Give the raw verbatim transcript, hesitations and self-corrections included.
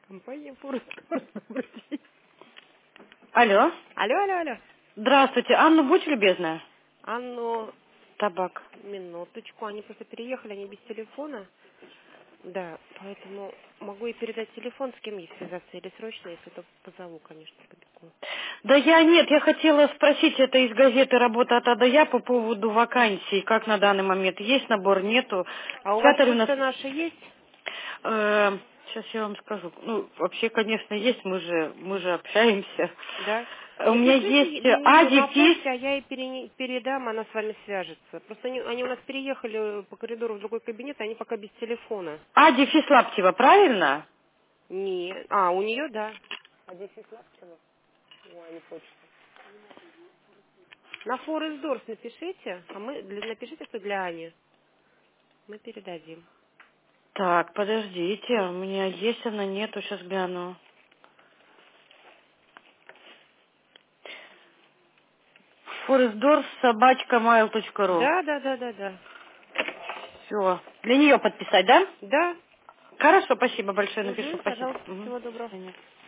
Компания Форест. Алло. Алло, алло, алло. Здравствуйте. Анна, будь любезна. Анну, Табак. минуточку, они просто переехали, они без телефона. Да, поэтому могу и передать телефон, с кем ей связаться, или срочно, если то позову, конечно, побегу. Да я нет, я хотела спросить, это из газеты «Работа от А до Я» по поводу вакансий. Как на данный момент? Есть набор, нету? А у вас Святарь у нас... почта наша есть? э, сейчас я вам скажу. Ну, вообще, конечно, есть, мы же, мы же общаемся. Да. У Вот меня напишите есть для А нее на дефис. почте, а я ей перене- передам, она с вами свяжется. Просто они, они у нас переехали по коридору в другой кабинет, они пока без телефона. А дефис Лаптева, правильно? Не. А, у нее, да. А дефис Лаптева? Ой, а не почта. На Форест Дорс напишите, а мы для- напишите, что для Ани. Мы передадим. Так, подождите, у меня есть она, нету, сейчас гляну. Форестдорс собачка майл точка ру. Да, да, да, да, да. Все. Для нее подписать, да? Да. Хорошо, спасибо большое, напишу, Угу, спасибо. пожалуйста, Мгм. всего До доброго. свидания.